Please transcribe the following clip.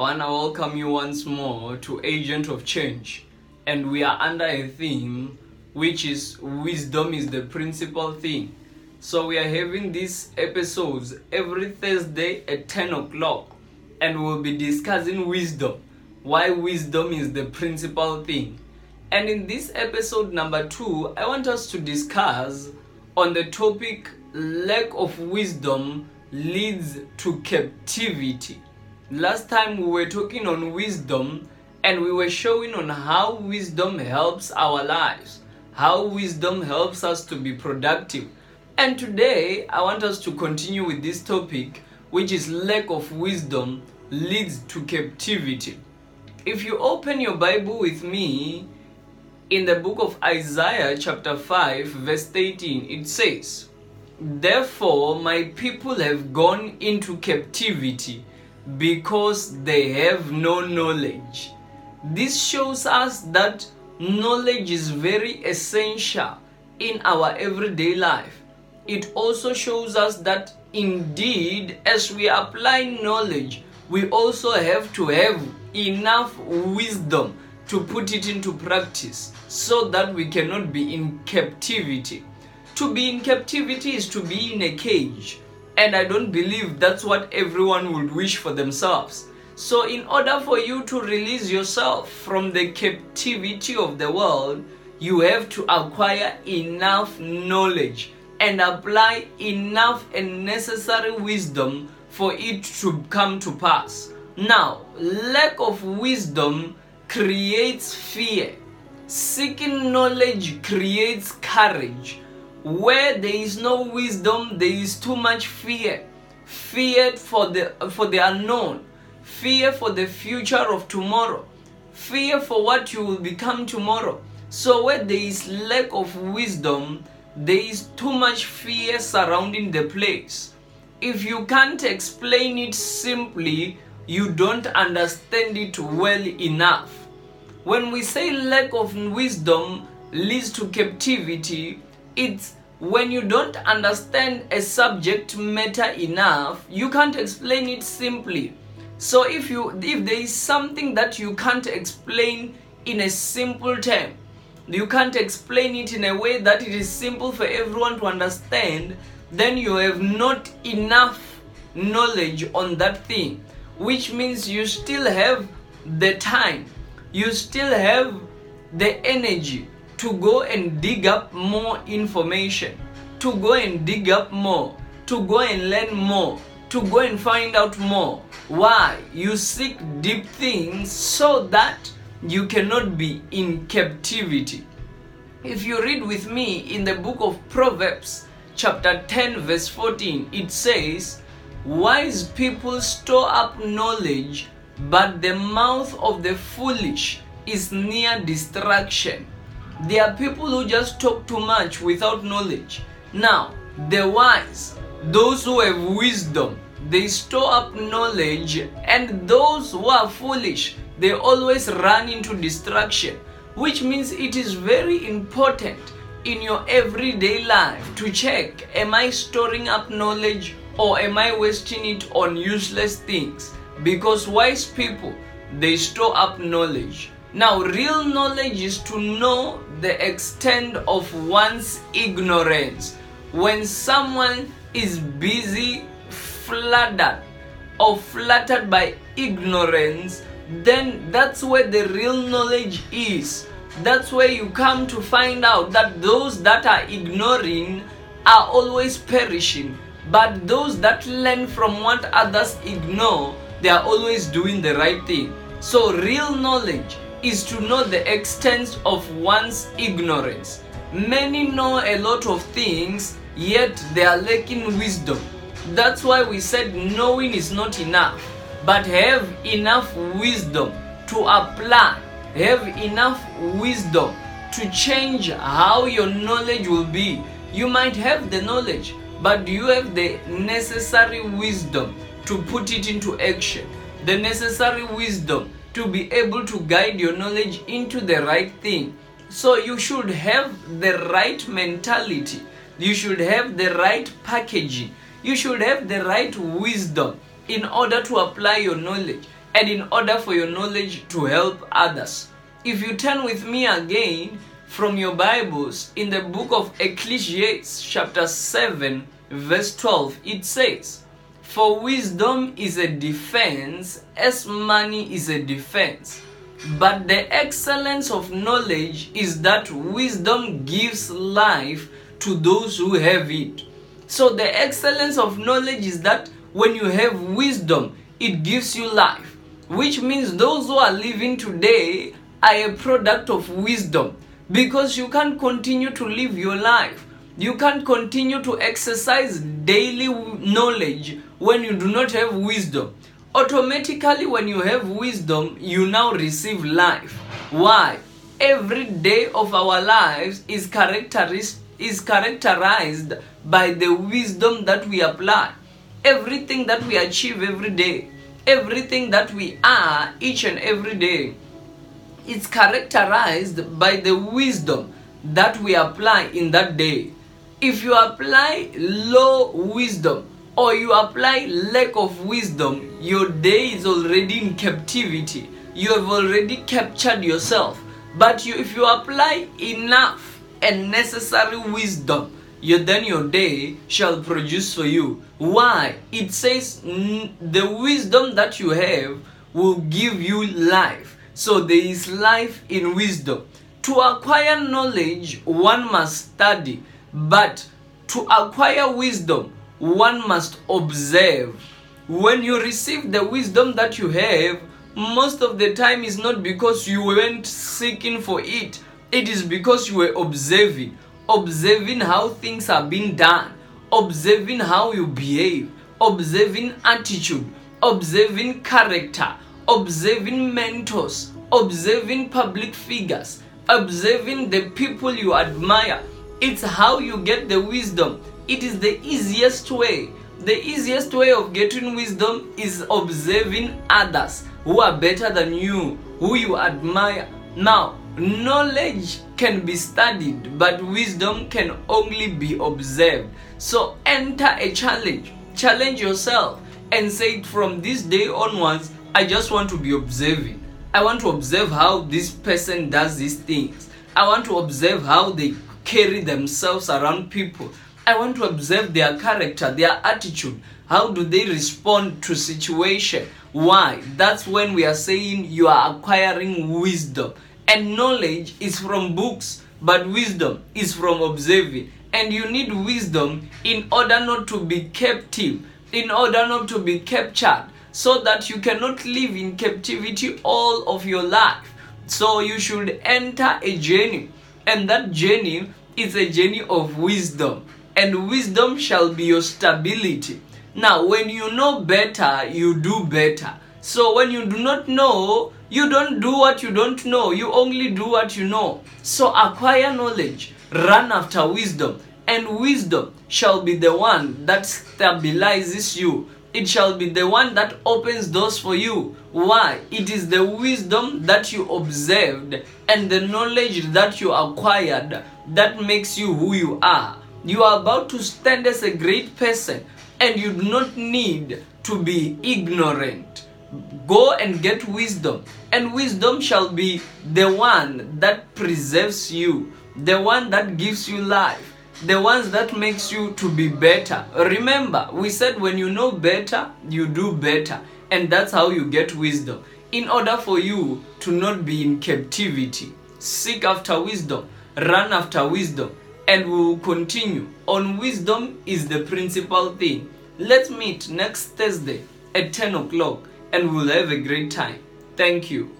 everyone, I welcome you once more to Agent of Change, and we are under a theme which is wisdom is the principal thing. So we are having these episodes every Thursday at 10 o'clock, and we'll be discussing wisdom, why wisdom is the principal thing. And in this episode number 2, I want us to discuss on the topic lack of wisdom leads to captivity. Last time we were talking on wisdom, and we were showing on how wisdom helps our lives, how wisdom helps us to be productive. And today I want us to continue with this topic, which is lack of wisdom leads to captivity. If you open your Bible with me in the book of Isaiah chapter 5 verse 18, it says, "Therefore my people have gone into captivity because they have no knowledge." This shows us that knowledge is very essential in our everyday life. It also shows us that indeed, as we apply knowledge, we also have to have enough wisdom to put it into practice so that we cannot be in captivity. To be in captivity is to be in a cage, and I don't believe that's what everyone would wish for themselves. So in order for you to release yourself from the captivity of the world, you have to acquire enough knowledge and apply enough and necessary wisdom for it to come to pass. Now, lack of wisdom creates fear. Seeking knowledge creates courage. Where there is no wisdom, there is too much fear. Fear for the unknown. Fear for the future of tomorrow. Fear for what you will become tomorrow. So where there is lack of wisdom, there is too much fear surrounding the place. If you can't explain it simply, you don't understand it well enough. When we say lack of wisdom leads to captivity, it's when you don't understand a subject matter enough, you can't explain it simply. So if there is something that you can't explain in a simple term, you can't explain it in a way that it is simple for everyone to understand, then you have not enough knowledge on that thing, which means you still have the time, you still have the energy to go and dig up more information, to go and dig up more, to go and learn more, to go and find out more. Why? You seek deep things so that you cannot be in captivity. If you read with me in the book of Proverbs chapter 10 verse 14, it says, "Wise people store up knowledge, but the mouth of the foolish is near destruction." There are people who just talk too much without knowledge. Now, the wise, those who have wisdom, they store up knowledge, and those who are foolish, they always run into destruction, which means it is very important in your everyday life to check, am I storing up knowledge or am I wasting it on useless things? Because wise people, they store up knowledge. Now, real knowledge is to know the extent of one's ignorance. When someone is busy, flattered by ignorance, then that's where the real knowledge is. That's where you come to find out that those that are ignoring are always perishing, but those that learn from what others ignore, they are always doing the right thing. So real knowledge is to know the extent of one's ignorance. Many know a lot of things, yet they are lacking wisdom. That's why we said knowing is not enough, but have enough wisdom to apply, have enough wisdom to change how your knowledge will be. You might have the knowledge, but do you have the necessary wisdom to put it into action? The necessary wisdom to be able to guide your knowledge into the right thing. So you should have the right mentality. You should have the right packaging. You should have the right wisdom in order to apply your knowledge. and in order for your knowledge to help others. If you turn with me again from your Bibles in the book of Ecclesiastes chapter 7 verse 12, it says, "For wisdom is a defense as money is a defense. But the excellence of knowledge is that wisdom gives life to those who have it." So the excellence of knowledge is that when you have wisdom, it gives you life. Which means those who are living today are a product of wisdom. Because you can't continue to live your life. You can't continue to exercise daily knowledge when you do not have wisdom. Automatically, when you have wisdom, you now receive life. Why? Every day of our lives is characterized by the wisdom that we apply. Everything that we achieve every day, everything that we are each and every day, is characterized by the wisdom that we apply in that day. If you apply low wisdom, or you apply lack of wisdom, your day is already in captivity. You have already captured yourself. But if you apply enough and necessary wisdom, then your day shall produce for you. Why? It says the wisdom that you have will give you life. So there is life in wisdom. To acquire knowledge, one must study. But to acquire wisdom, one must observe. When you receive the wisdom that you have, most of the time is not because you went seeking for it. It is because you were observing how things are being done, observing how you behave, observing attitude, observing character, observing mentors, observing public figures, observing the people you admire. It's how you get the wisdom. It is the easiest way. The easiest way of getting wisdom is observing others who are better than you, who you admire. Now, knowledge can be studied, but wisdom can only be observed. So enter a challenge. Challenge yourself and say, from this day onwards, I just want to be observing. I want to observe how this person does these things. I want to observe how they carry themselves around people. I want to observe their character, their attitude. How do they respond to situation? Why? That's when we are saying you are acquiring wisdom. And knowledge is from books, but wisdom is from observing. And you need wisdom in order not to be captive, in order not to be captured, so that you cannot live in captivity all of your life. So you should enter a journey, and that journey is a journey of wisdom. And wisdom shall be your stability. Now, when you know better, you do better. So when you do not know, you don't do what you don't know. You only do what you know. So acquire knowledge, run after wisdom, and wisdom shall be the one that stabilizes you. It shall be the one that opens doors for you. Why? It is the wisdom that you observed and the knowledge that you acquired that makes you who you are. You are about to stand as a great person, and you do not need to be ignorant. Go and get wisdom, and wisdom shall be the one that preserves you, the one that gives you life, the ones that makes you to be better. Remember, we said when you know better, you do better, and that's how you get wisdom. In order for you to not be in captivity, seek after wisdom, run after wisdom, and we will continue on wisdom is the principal thing. Let's meet next Thursday at 10 o'clock, and we'll have a great time. Thank you.